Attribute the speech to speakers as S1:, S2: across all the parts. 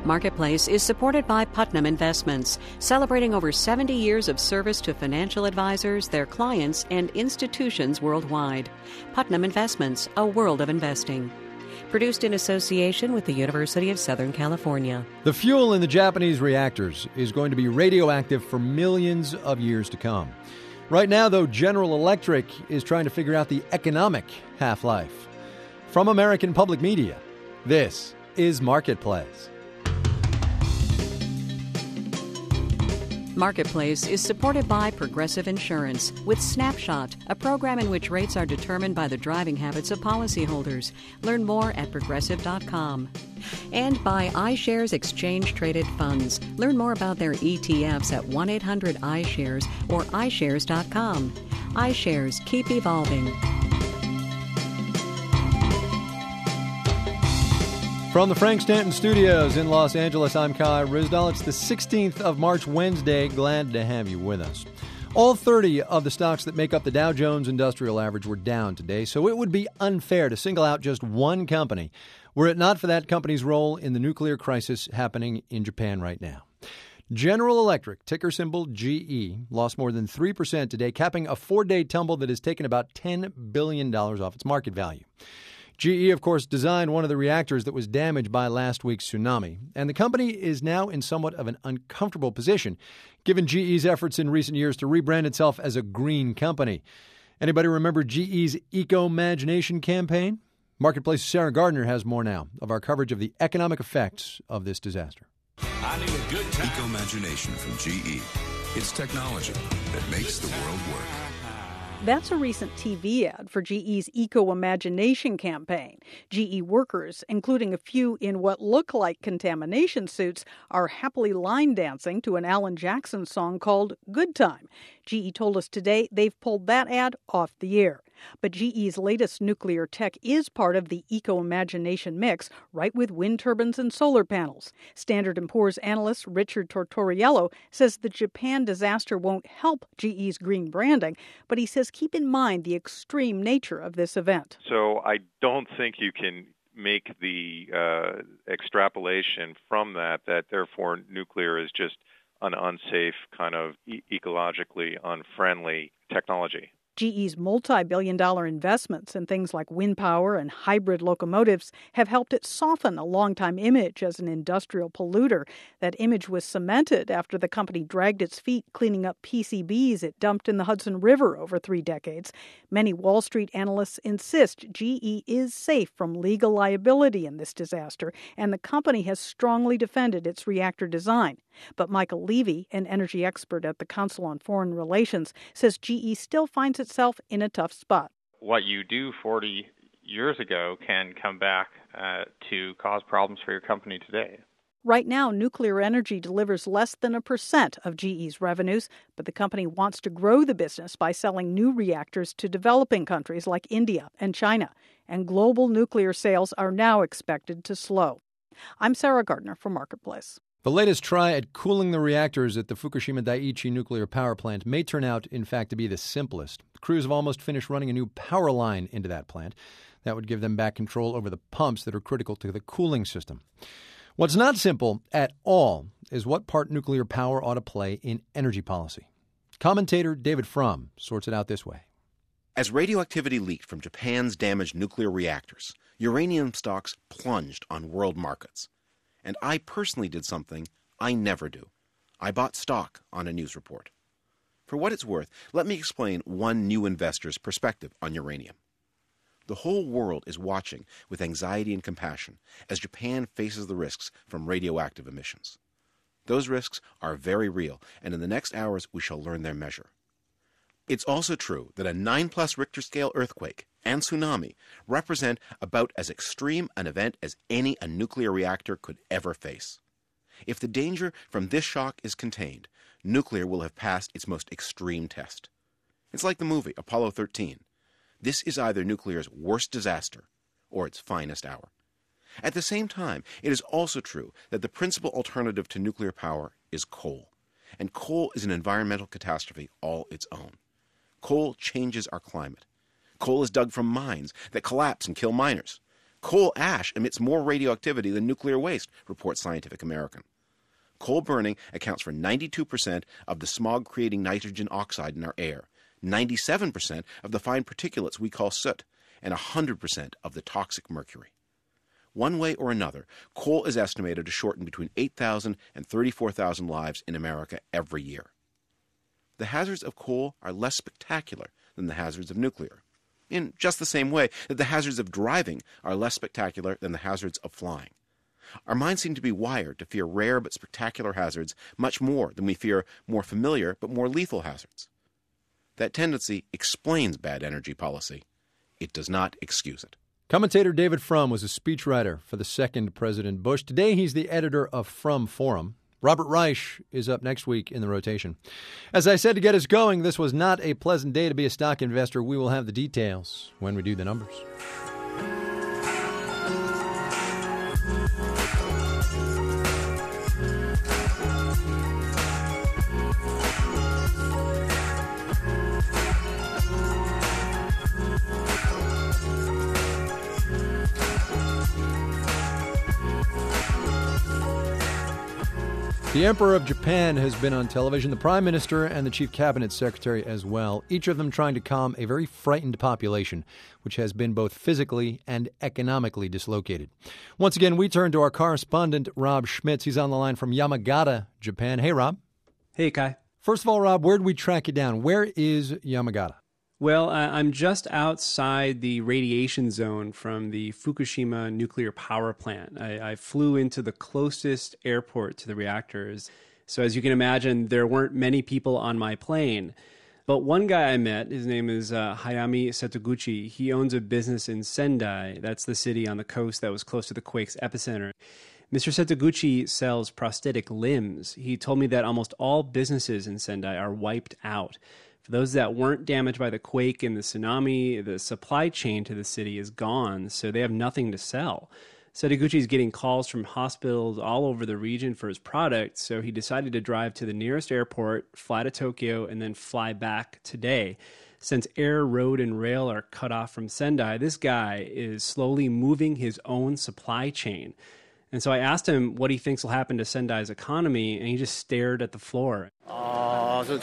S1: Marketplace is supported by Putnam Investments, celebrating over 70 years of service to financial advisors, their clients, and institutions worldwide. Putnam Investments, a world of investing. Produced in association with the University of Southern California.
S2: The fuel in the Japanese reactors is going to be radioactive for millions of years to come. Right now, though, General Electric is trying to figure out the economic half-life. From American Public Media, this is Marketplace.
S1: Marketplace is supported by Progressive Insurance with Snapshot, a program in which rates are determined by the driving habits of policyholders. Learn more at progressive.com. And by iShares Exchange Traded Funds. Learn more about their ETFs at 1-800-iShares or iShares.com. iShares, keep evolving.
S2: From the Frank Stanton Studios in Los Angeles, I'm Kai Ryssdal. It's the 16th of March, Wednesday. Glad to have you with us. All 30 of the stocks that make up the Dow Jones Industrial Average were down today, so it would be unfair to single out just one company were it not for that company's role in the nuclear crisis happening in Japan right now. General Electric, ticker symbol GE, lost more than 3% today, capping a 4-day tumble that has taken about $10 billion off its market value. GE, of course, designed one of the reactors that was damaged by last week's tsunami, and the company is now in somewhat of an uncomfortable position, given GE's efforts in recent years to rebrand itself as a green company. Anybody remember GE's Eco-Imagination campaign? Marketplace's Sarah Gardner has more now of our coverage of the economic effects of this disaster.
S3: I need a good time. Eco-Imagination from GE. It's technology that makes the world work.
S4: That's a recent TV ad for GE's Eco-Imagination campaign. GE workers, including a few in what look like contamination suits, are happily line dancing to an Alan Jackson song called Good Time. GE told us today they've pulled that ad off the air. But GE's latest nuclear tech is part of the Eco-Imagination mix, right with wind turbines and solar panels. Standard & Poor's analyst Richard Tortoriello says the Japan disaster won't help GE's green branding, but he says keep in mind the extreme nature of this event.
S5: So I don't think you can make the extrapolation from that therefore nuclear is just an unsafe, kind of ecologically unfriendly technology.
S4: GE's multi-billion-dollar investments in things like wind power and hybrid locomotives have helped it soften a long-time image as an industrial polluter. That image was cemented after the company dragged its feet cleaning up PCBs it dumped in the Hudson River over 3 decades. Many Wall Street analysts insist GE is safe from legal liability in this disaster, and the company has strongly defended its reactor design. But Michael Levy, an energy expert at the Council on Foreign Relations, says GE still finds itself in a tough spot.
S6: What you do 40 years ago can come back to cause problems for your company today.
S4: Right now, nuclear energy delivers less than 1% of GE's revenues, but the company wants to grow the business by selling new reactors to developing countries like India and China. And global nuclear sales are now expected to slow. I'm Sarah Gardner for Marketplace.
S2: The latest try at cooling the reactors at the Fukushima Daiichi nuclear power plant may turn out, in fact, to be the simplest. The crews have almost finished running a new power line into that plant. That would give them back control over the pumps that are critical to the cooling system. What's not simple at all is what part nuclear power ought to play in energy policy. Commentator David Frum sorts it out this way.
S7: As radioactivity leaked from Japan's damaged nuclear reactors, uranium stocks plunged on world markets. And I personally did something I never do. I bought stock on a news report. For what it's worth, let me explain one new investor's perspective on uranium. The whole world is watching with anxiety and compassion as Japan faces the risks from radioactive emissions. Those risks are very real, and in the next hours we shall learn their measure. It's also true that a 9+ Richter scale earthquake and tsunami represent about as extreme an event as any a nuclear reactor could ever face. If the danger from this shock is contained, nuclear will have passed its most extreme test. It's like the movie Apollo 13. This is either nuclear's worst disaster or its finest hour. At the same time, it is also true that the principal alternative to nuclear power is coal. And coal is an environmental catastrophe all its own. Coal changes our climate. Coal is dug from mines that collapse and kill miners. Coal ash emits more radioactivity than nuclear waste, reports Scientific American. Coal burning accounts for 92% of the smog-creating nitrogen oxide in our air, 97% of the fine particulates we call soot, and 100% of the toxic mercury. One way or another, coal is estimated to shorten between 8,000 and 34,000 lives in America every year. The hazards of coal are less spectacular than the hazards of nuclear, in just the same way that the hazards of driving are less spectacular than the hazards of flying. Our minds seem to be wired to fear rare but spectacular hazards much more than we fear more familiar but more lethal hazards. That tendency explains bad energy policy. It does not excuse it.
S2: Commentator David Frum was a speechwriter for the second President Bush. Today he's the editor of Frum Forum. Robert Reich is up next week in the rotation. As I said to get us going, this was not a pleasant day to be a stock investor. We will have the details when we do the numbers. The Emperor of Japan has been on television, the Prime Minister and the Chief Cabinet Secretary as well, each of them trying to calm a very frightened population, which has been both physically and economically dislocated. Once again, we turn to our correspondent, Rob Schmitz. He's on the line from Yamagata, Japan. Hey, Rob.
S8: Hey, Kai.
S2: First of all, Rob, where did we track you down? Where is Yamagata?
S8: Well, I'm just outside the radiation zone from the Fukushima nuclear power plant. I flew into the closest airport to the reactors. So as you can imagine, there weren't many people on my plane. But one guy I met, his name is Hayami Setoguchi. He owns a business in Sendai. That's the city on the coast that was close to the quake's epicenter. Mr. Setoguchi sells prosthetic limbs. He told me that almost all businesses in Sendai are wiped out. For those that weren't damaged by the quake and the tsunami, the supply chain to the city is gone, so they have nothing to sell. Setoguchi is getting calls from hospitals all over the region for his product, so he decided to drive to the nearest airport, fly to Tokyo, and then fly back today. Since air, road, and rail are cut off from Sendai, this guy is slowly moving his own supply chain. And so I asked him what he thinks will happen to Sendai's economy, and he just stared at the floor.
S9: So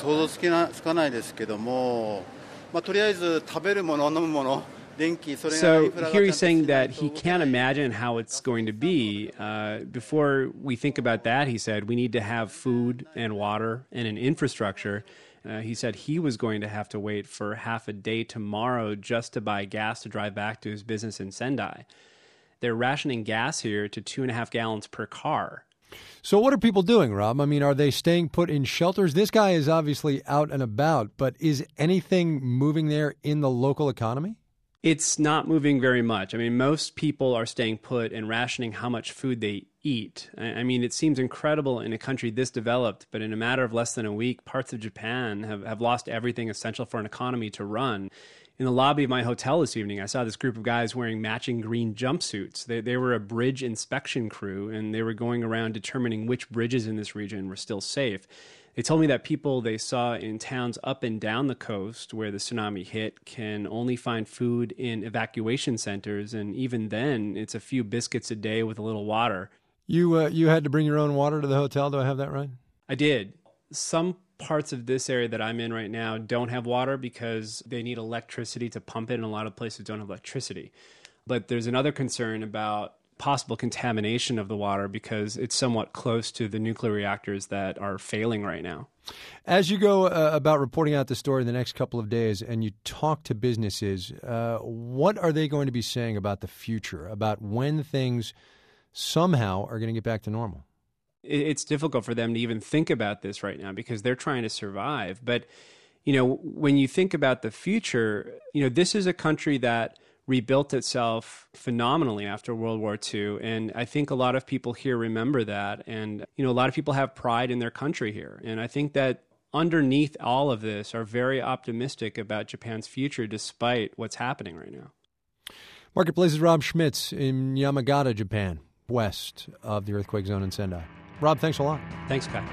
S8: here he's saying that he can't imagine how it's going to be. Before we think about that, he said, we need to have food and water and an infrastructure. He said he was going to have to wait for half a day tomorrow just to buy gas to drive back to his business in Sendai. They're rationing gas here to 2.5 gallons per car.
S2: So what are people doing, Rob? I mean, are they staying put in shelters? This guy is obviously out and about, but is anything moving there in the local economy?
S8: It's not moving very much. I mean, most people are staying put and rationing how much food they eat. I mean, it seems incredible in a country this developed, but in a matter of less than a week, parts of Japan have lost everything essential for an economy to run. In the lobby of my hotel this evening, I saw this group of guys wearing matching green jumpsuits. They were a bridge inspection crew, and they were going around determining which bridges in this region were still safe. They told me that people they saw in towns up and down the coast where the tsunami hit can only find food in evacuation centers, and even then, it's a few biscuits a day with a little water.
S2: You had to bring your own water to the hotel, do I have that right?
S8: I did. Some parts of this area that I'm in right now don't have water because they need electricity to pump it, and a lot of places don't have electricity. But there's another concern about possible contamination of the water because it's somewhat close to the nuclear reactors that are failing right now.
S2: As you go about reporting out the story in the next couple of days and you talk to businesses, what are they going to be saying about the future, about when things somehow are going to get back to normal?
S8: It's difficult for them to even think about this right now because they're trying to survive. But, when you think about the future, this is a country that rebuilt itself phenomenally after World War II. And I think a lot of people here remember that. And, a lot of people have pride in their country here. And I think that underneath all of this are very optimistic about Japan's future despite what's happening right now.
S2: Marketplace's Rob Schmitz in Yamagata, Japan, west of the earthquake zone in Sendai. Rob, thanks a lot.
S8: Thanks, Kai.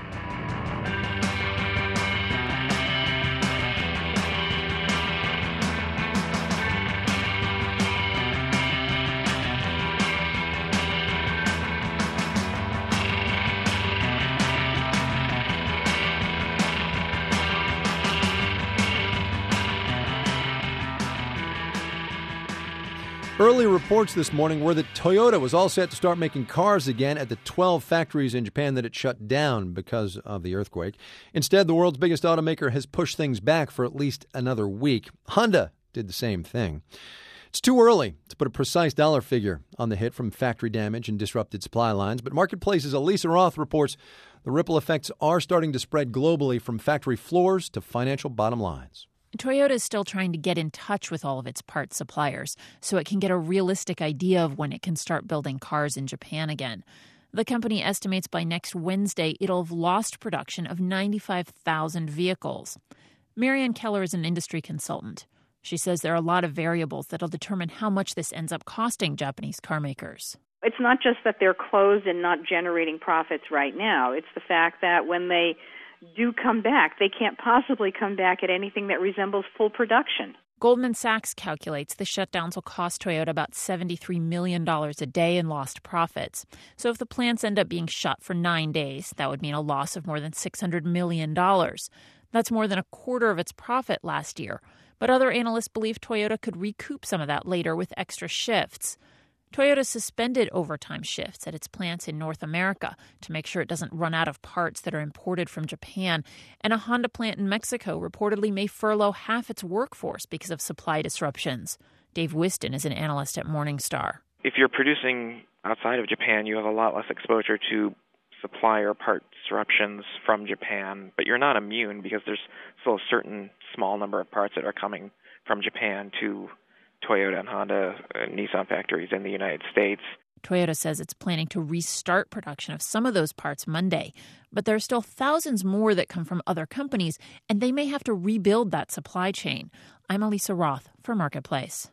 S2: Early reports this morning were that Toyota was all set to start making cars again at the 12 factories in Japan that it shut down because of the earthquake. Instead, the world's biggest automaker has pushed things back for at least another week. Honda did the same thing. It's too early to put a precise dollar figure on the hit from factory damage and disrupted supply lines, but Marketplace's Elisa Roth reports the ripple effects are starting to spread globally from factory floors to financial bottom lines.
S9: Toyota is still trying to get in touch with all of its parts suppliers so it can get a realistic idea of when it can start building cars in Japan again. The company estimates by next Wednesday it'll have lost production of 95,000 vehicles. Marianne Keller is an industry consultant. She says there are a lot of variables that'll determine how much this ends up costing Japanese car makers.
S10: It's not just that they're closed and not generating profits right now. It's the fact that when they do come back, they can't possibly come back at anything that resembles full production.
S9: Goldman Sachs calculates the shutdowns will cost Toyota about $73 million a day in lost profits. So if the plants end up being shut for 9 days, that would mean a loss of more than $600 million. That's more than a quarter of its profit last year. But other analysts believe Toyota could recoup some of that later with extra shifts. Toyota suspended overtime shifts at its plants in North America to make sure it doesn't run out of parts that are imported from Japan. And a Honda plant in Mexico reportedly may furlough half its workforce because of supply disruptions. Dave Whiston is an analyst at Morningstar.
S11: If you're producing outside of Japan, you have a lot less exposure to supplier part disruptions from Japan, but you're not immune because there's still a certain small number of parts that are coming from Japan to Toyota and Honda and Nissan factories in the United States.
S9: Toyota says it's planning to restart production of some of those parts Monday, but there are still thousands more that come from other companies, and they may have to rebuild that supply chain. I'm Elisa Roth for Marketplace.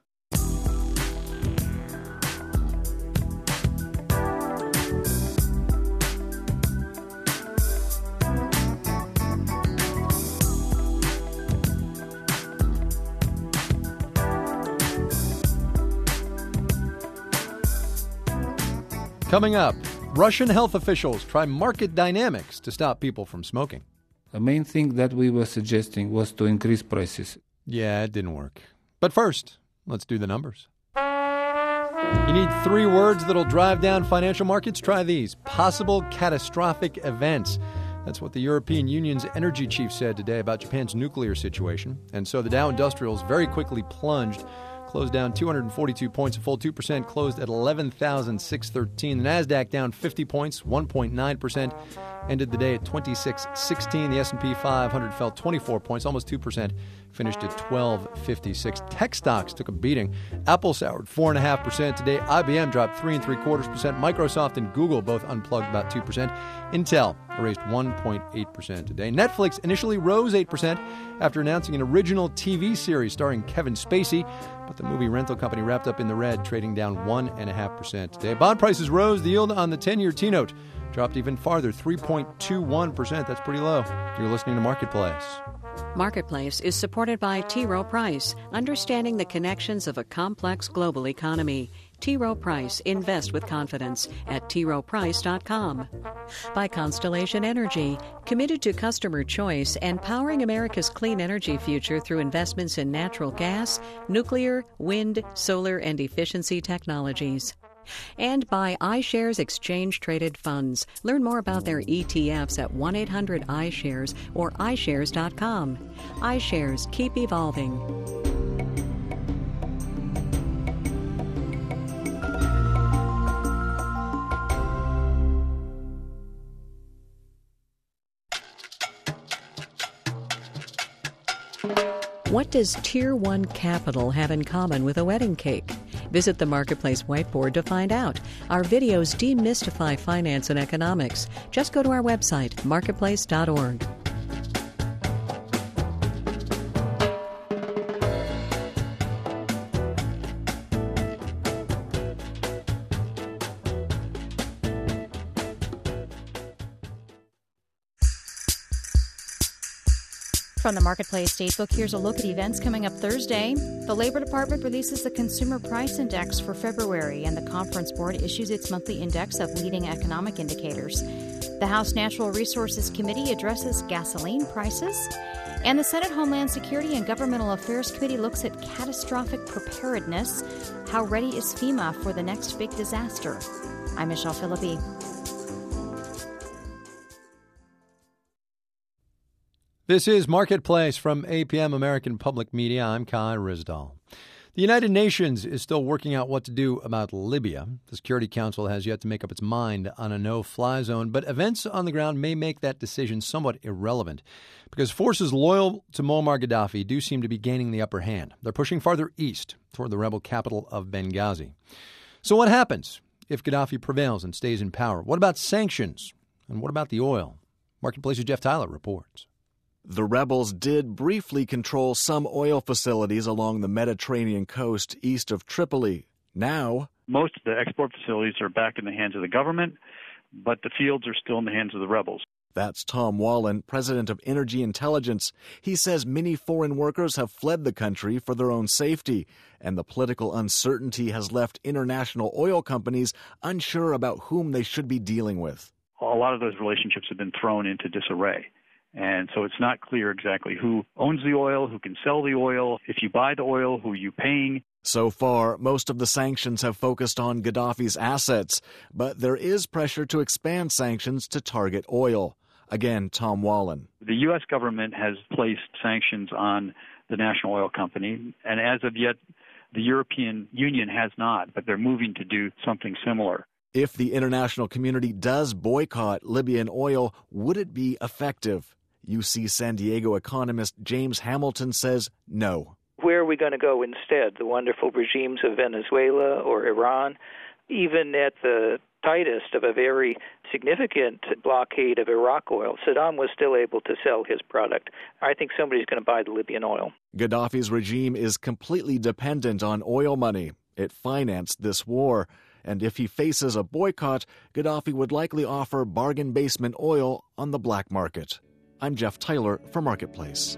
S2: Coming up, Russian health officials try market dynamics to stop people from smoking.
S12: The main thing that we were suggesting was to increase prices.
S2: Yeah, it didn't work. But first, let's do the numbers. You need 3 words that'll drive down financial markets? Try these. Possible catastrophic events. That's what the European Union's energy chief said today about Japan's nuclear situation. And so the Dow Industrials very quickly plunged. Closed down 242 points, a full 2%, closed at 11,613. The NASDAQ down 50 points, 1.9%, ended the day at 2616. The S&P 500 fell 24 points, almost 2%, finished at 1256. Tech stocks took a beating. Apple soured 4.5% today. IBM dropped 3.75%. Microsoft and Google both unplugged about 2%. Intel raised 1.8% today. Netflix initially rose 8% after announcing an original TV series starring Kevin Spacey, but the movie rental company wrapped up in the red, trading down 1.5% today. Bond prices rose. The yield on the 10-year T-note dropped even farther, 3.21%. That's pretty low. You're listening to Marketplace.
S1: Marketplace is supported by T. Rowe Price, understanding the connections of a complex global economy. T. Rowe Price, invest with confidence at troweprice.com. By Constellation Energy, committed to customer choice and powering America's clean energy future through investments in natural gas, nuclear, wind, solar, and efficiency technologies. And by iShares Exchange Traded Funds. Learn more about their ETFs at 1-800-iShares or iShares.com. iShares, keep evolving. What does Tier 1 capital have in common with a wedding cake? Visit the Marketplace whiteboard to find out. Our videos demystify finance and economics. Just go to our website, marketplace.org.
S13: From the Marketplace Statebook, here's a look at events coming up Thursday. The Labor Department releases the Consumer Price Index for February, and the Conference Board issues its monthly index of leading economic indicators. The House Natural Resources Committee addresses gasoline prices. And the Senate Homeland Security and Governmental Affairs Committee looks at catastrophic preparedness. How ready is FEMA for the next big disaster? I'm Michelle Philippi.
S2: This is Marketplace from APM American Public Media. I'm Kai Ryssdal. The United Nations is still working out what to do about Libya. The Security Council has yet to make up its mind on a no-fly zone, but events on the ground may make that decision somewhat irrelevant because forces loyal to Muammar Gaddafi do seem to be gaining the upper hand. They're pushing farther east toward the rebel capital of Benghazi. So what happens if Gaddafi prevails and stays in power? What about sanctions? And what about the oil? Marketplace's Jeff Tyler reports.
S14: The rebels did briefly control some oil facilities along the Mediterranean coast east of Tripoli. Now,
S15: most of the export facilities are back in the hands of the government, but the fields are still in the hands of the rebels.
S14: That's Tom Wallen, president of Energy Intelligence. He says many foreign workers have fled the country for their own safety, and the political uncertainty has left international oil companies unsure about whom they should be dealing with.
S15: A lot of those relationships have been thrown into disarray. And so it's not clear exactly who owns the oil, who can sell the oil, if you buy the oil, who are you paying.
S14: So far, most of the sanctions have focused on Gaddafi's assets, but there is pressure to expand sanctions to target oil. Again, Tom Wallen.
S15: The U.S. government has placed sanctions on the National Oil Company, and as of yet, the European Union has not, but they're moving to do something similar.
S14: If the international community does boycott Libyan oil, would it be effective? UC San Diego economist James Hamilton says no.
S16: Where are we going to go instead? The wonderful regimes of Venezuela or Iran? Even at the tightest of a very significant blockade of Iraq oil, Saddam was still able to sell his product. I think somebody's going to buy the Libyan oil.
S14: Gaddafi's regime is completely dependent on oil money. It financed this war. And if he faces a boycott, Gaddafi would likely offer bargain basement oil on the black market. I'm Jeff Tyler for Marketplace.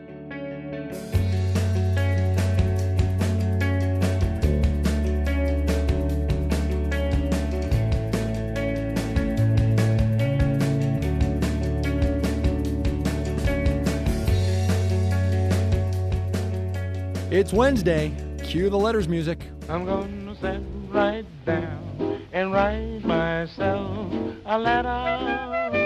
S2: It's Wednesday. Cue the letters music.
S17: I'm going to sit right down and write myself a letter.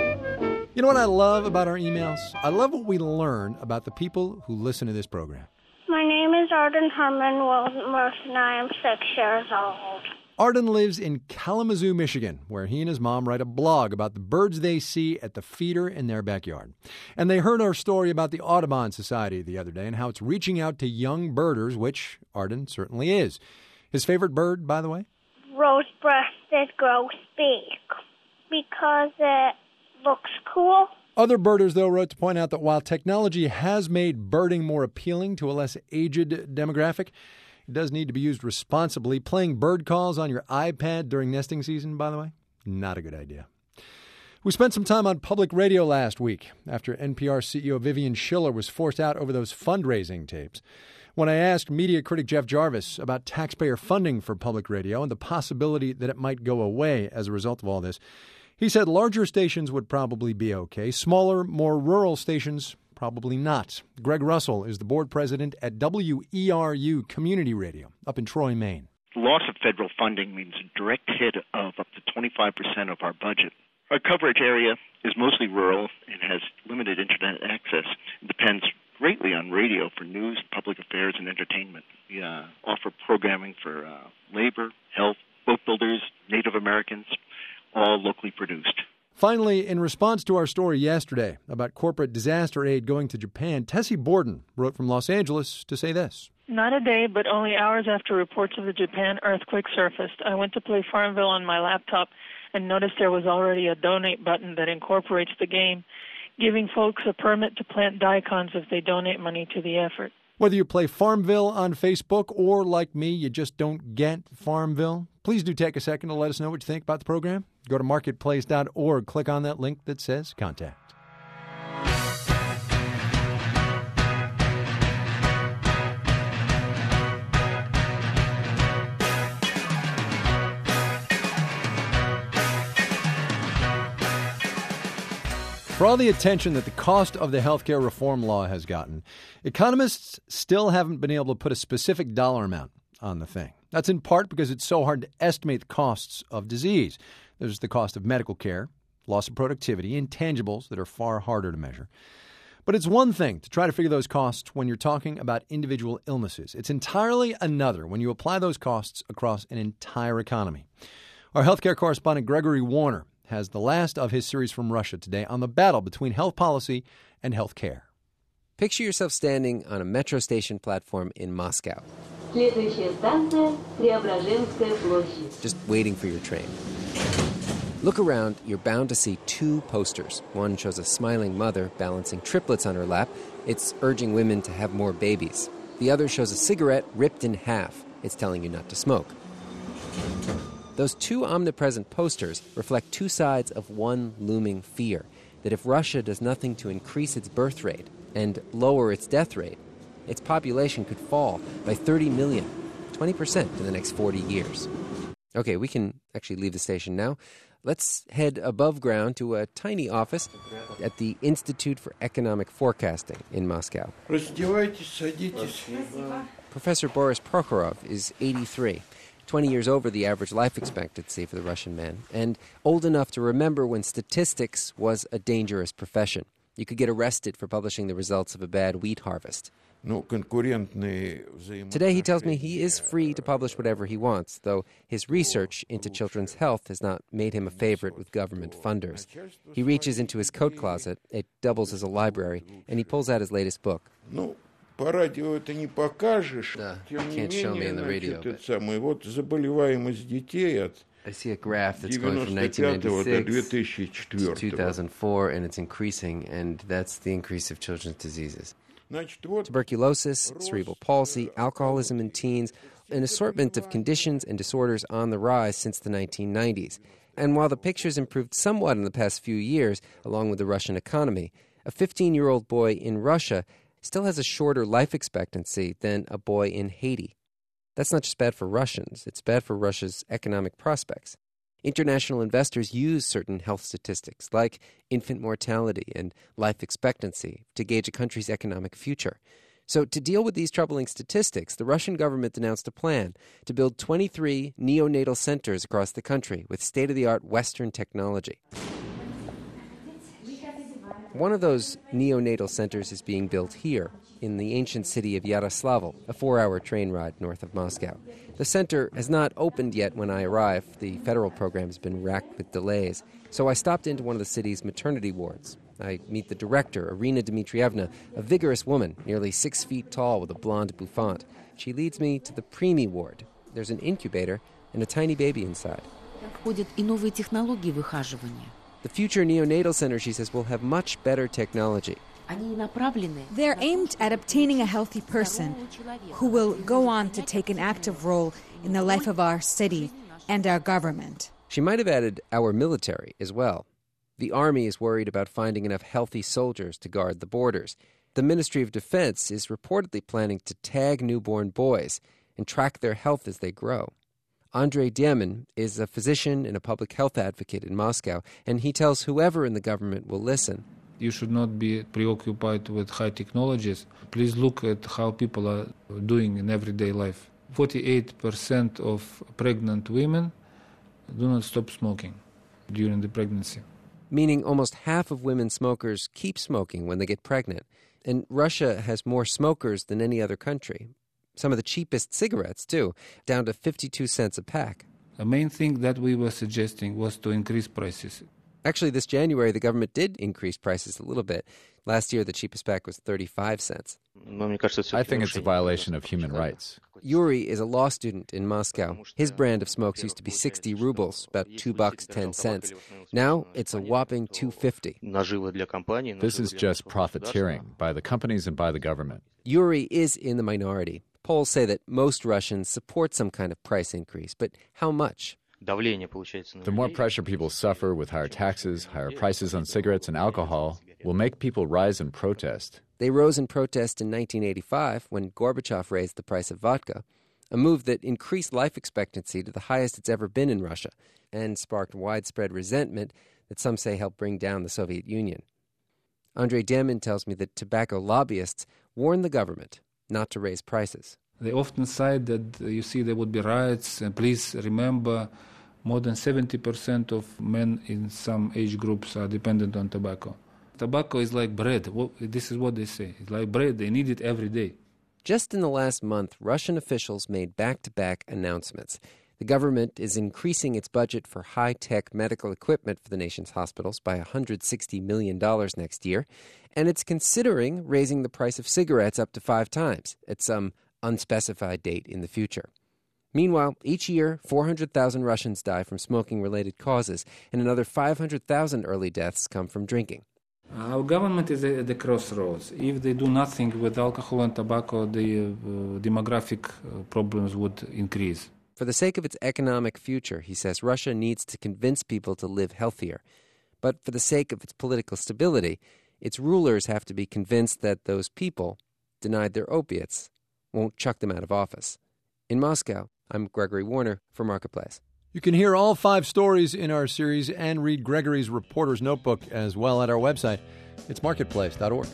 S2: You know what I love about our emails? I love what we learn about the people who listen to this program.
S18: My name is Arden Herman Wilmerth, and I am 6 years old.
S2: Arden lives in Kalamazoo, Michigan, where he and his mom write a blog about the birds they see at the feeder in their backyard. And they heard our story about the Audubon Society the other day and how it's reaching out to young birders, which Arden certainly is. His favorite bird, by the way?
S18: Rose-breasted grosbeak, because it looks cool.
S2: Other birders, though, wrote to point out that while technology has made birding more appealing to a less aged demographic, it does need to be used responsibly. Playing bird calls on your iPad during nesting season, by the way, not a good idea. We spent some time on public radio last week after NPR CEO Vivian Schiller was forced out over those fundraising tapes. When I asked media critic Jeff Jarvis about taxpayer funding for public radio and the possibility that it might go away as a result of all this, he said larger stations would probably be okay. Smaller, more rural stations, probably not. Greg Russell is the board president at WERU Community Radio up in Troy, Maine.
S19: The loss of federal funding means a direct hit of up to 25% of our budget. Our coverage area is mostly rural and has limited internet access. It depends greatly on radio for news, public affairs, and entertainment. We offer programming for labor, health, boat builders, Native Americans, all locally produced.
S2: Finally, in response to our story yesterday about corporate disaster aid going to Japan, Tessie Borden wrote from Los Angeles to say this.
S20: Not a day, but only hours after reports of the Japan earthquake surfaced, I went to play Farmville on my laptop and noticed there was already a donate button that incorporates the game, giving folks a permit to plant daikons if they donate money to the effort.
S2: Whether you play Farmville on Facebook or, like me, you just don't get Farmville, please do take a second to let us know what you think about the program. Go to marketplace.org, click on that link that says Contact. For all the attention that the cost of the healthcare reform law has gotten, economists still haven't been able to put a specific dollar amount on the thing. That's in part because it's so hard to estimate the costs of disease. There's the cost of medical care, loss of productivity, intangibles that are far harder to measure. But it's one thing to try to figure those costs when you're talking about individual illnesses. It's entirely another when you apply those costs across an entire economy. Our healthcare correspondent Gregory Warner has the last of his series from Russia today on the battle between health policy and health care.
S21: Picture yourself standing on a metro station platform in Moscow, just waiting for your train. Look around, you're bound to see two posters. One shows a smiling mother balancing triplets on her lap. It's urging women to have more babies. The other shows a cigarette ripped in half. It's telling you not to smoke. Those two omnipresent posters reflect two sides of one looming fear, that if Russia does nothing to increase its birth rate and lower its death rate, its population could fall by 30 million, 20% in the next 40 years. Okay, we can actually leave the station now. Let's head above ground to a tiny office at the Institute for Economic Forecasting in Moscow. Professor Boris Prokhorov is 83. 20 years over the average life expectancy for the Russian man, and old enough to remember when statistics was a dangerous profession. You could get arrested for publishing the results of a bad wheat harvest. Today he tells me he is free to publish whatever he wants, though his research into children's health has not made him a favorite with government funders. He reaches into his coat closet, it doubles as a library, and he pulls out his latest book.
S22: По радио это не покажешь.
S21: Can't show me on the radio.
S22: Вот заболеваемость детей от
S21: I see a graph that's going from 1996 to 2004, and it's increasing, and that's the increase of children's diseases. Tuberculosis, cerebral palsy, alcoholism in teens, an assortment of conditions and disorders on the rise since the 1990s. And while the picture's improved somewhat in the past few years, along with the Russian economy, a 15-year-old boy in Russia still has a shorter life expectancy than a boy in Haiti. That's not just bad for Russians, it's bad for Russia's economic prospects. International investors use certain health statistics, like infant mortality and life expectancy, to gauge a country's economic future. So to deal with these troubling statistics, the Russian government announced a plan to build 23 neonatal centers across the country with state-of-the-art Western technology. One of those neonatal centers is being built here, in the ancient city of Yaroslavl, a 4-hour train ride north of Moscow. The center has not opened yet when I arrived. The federal program has been racked with delays. So I stopped into one of the city's maternity wards. I meet the director, Irina Dmitrievna, a vigorous woman, nearly 6 feet tall with a blonde bouffant. She leads me to the preemie ward. There's an incubator and a tiny baby inside. The future neonatal center, she says, will have much better technology.
S23: They're aimed at obtaining a healthy person who will go on to take an active role in the life of our city and our government.
S21: She might have added our military as well. The army is worried about finding enough healthy soldiers to guard the borders. The Ministry of Defense is reportedly planning to tag newborn boys and track their health as they grow. Andrei Diemin is a physician and a public health advocate in Moscow, and he tells whoever in the government will listen.
S12: You should not be preoccupied with high technologies. Please look at how people are doing in everyday life. 48% of pregnant women do not stop smoking during the pregnancy.
S21: Meaning almost half of women smokers keep smoking when they get pregnant. And Russia has more smokers than any other country. Some of the cheapest cigarettes, too, down to 52 cents a pack.
S12: The main thing that we were suggesting was to increase prices.
S21: Actually, this January, the government did increase prices a little bit. Last year, the cheapest pack was 35 cents.
S24: I think it's a violation of human rights.
S21: Yuri is a law student in Moscow. His brand of smokes used to be 60 rubles, about $2.10. Now, it's a whopping $2.50.
S24: This is just profiteering by the companies and by the government.
S21: Yuri is in the minority. Polls say that most Russians support some kind of price increase, but how much?
S24: The more pressure people suffer with higher taxes, higher prices on cigarettes and alcohol, will make people rise in protest.
S21: They rose in protest in 1985 when Gorbachev raised the price of vodka, a move that increased life expectancy to the highest it's ever been in Russia and sparked widespread resentment that some say helped bring down the Soviet Union. Andre Demin tells me that tobacco lobbyists warn the government not to raise prices.
S12: They often cite that, there would be riots, and please remember, more than 70% of men in some age groups are dependent on tobacco. Tobacco is like bread. This is what they say. It's like bread. They need it every day.
S21: Just in the last month, Russian officials made back-to-back announcements. The government is increasing its budget for high-tech medical equipment for the nation's hospitals by $160 million next year, and it's considering raising the price of cigarettes up to 5 times at some unspecified date in the future. Meanwhile, each year, 400,000 Russians die from smoking-related causes, and another 500,000 early deaths come from drinking.
S12: Our government is at the crossroads. If they do nothing with alcohol and tobacco, the demographic problems would increase.
S21: For the sake of its economic future, he says Russia needs to convince people to live healthier. But for the sake of its political stability, its rulers have to be convinced that those people, denied their opiates, won't chuck them out of office. In Moscow, I'm Gregory Warner for Marketplace.
S2: You can hear all 5 stories in our series and read Gregory's Reporter's Notebook as well at our website. It's marketplace.org.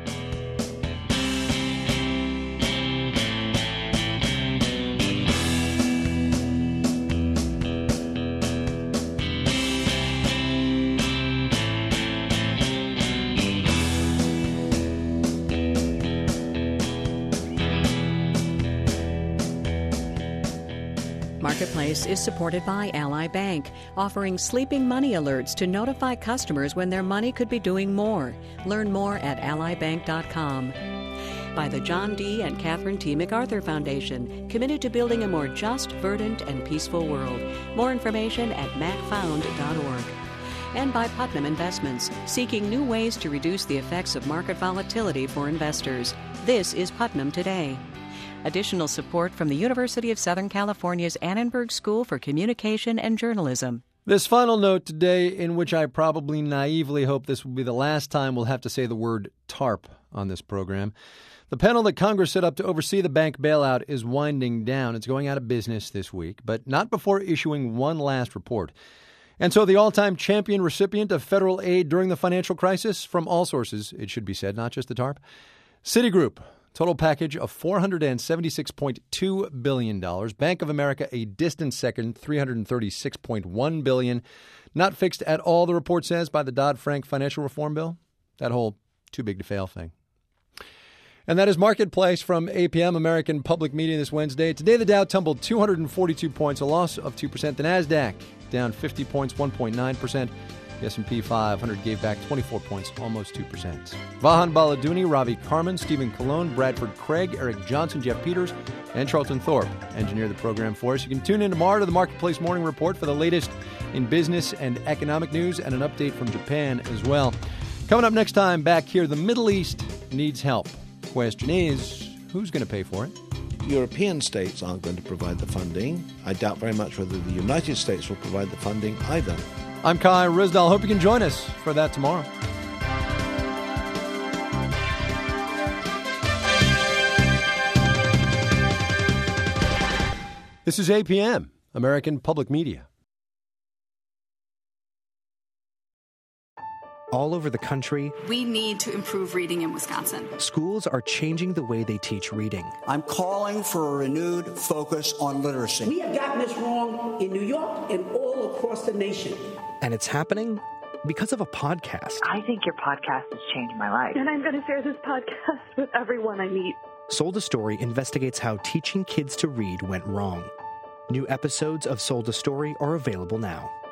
S1: Marketplace is supported by Ally Bank, offering sleeping money alerts to notify customers when their money could be doing more. Learn more at allybank.com. By the John D. and Catherine T. MacArthur Foundation, committed to building a more just, verdant, and peaceful world. More information at macfound.org. And by Putnam Investments, seeking new ways to reduce the effects of market volatility for investors. This is Putnam Today. Additional support from the University of Southern California's Annenberg School for Communication and Journalism.
S2: This final note today, in which I probably naively hope this will be the last time we'll have to say the word TARP on this program. The panel that Congress set up to oversee the bank bailout is winding down. It's going out of business this week, but not before issuing one last report. And so the all-time champion recipient of federal aid during the financial crisis, from all sources, it should be said, not just the TARP, Citigroup. Total package of $476.2 billion. Bank of America, a distant second, $336.1 billion. Not fixed at all, the report says, by the Dodd-Frank financial reform bill. That whole too big to fail thing. And that is Marketplace from APM, American Public Media, this Wednesday. Today, the Dow tumbled 242 points, a loss of 2%. The NASDAQ down 50 points, 1.9%. The S&P 500 gave back 24 points, almost 2%. Vahan Baladouni, Ravi Karman, Stephen Colon, Bradford Craig, Eric Johnson, Jeff Peters, and Charlton Thorpe engineer the program for us. You can tune in tomorrow to the Marketplace Morning Report for the latest in business and economic news and an update from Japan as well. Coming up next time, back here, the Middle East needs help. Question is, who's going to pay for it?
S3: European states aren't going to provide the funding. I doubt very much whether the United States will provide the funding either.
S2: I'm Kai Ryssdal. Hope you can join us for that tomorrow. This is APM, American Public Media.
S4: All over the country,
S5: we need to improve reading in Wisconsin.
S4: Schools are changing the way they teach reading.
S6: I'm calling for a renewed focus on literacy.
S25: We have gotten this wrong in New York and all across the nation.
S4: And it's happening because of a podcast.
S26: I think your podcast has changed my life.
S27: And I'm going to share this podcast with everyone I meet.
S4: Sold a Story investigates how teaching kids to read went wrong. New episodes of Sold a Story are available now.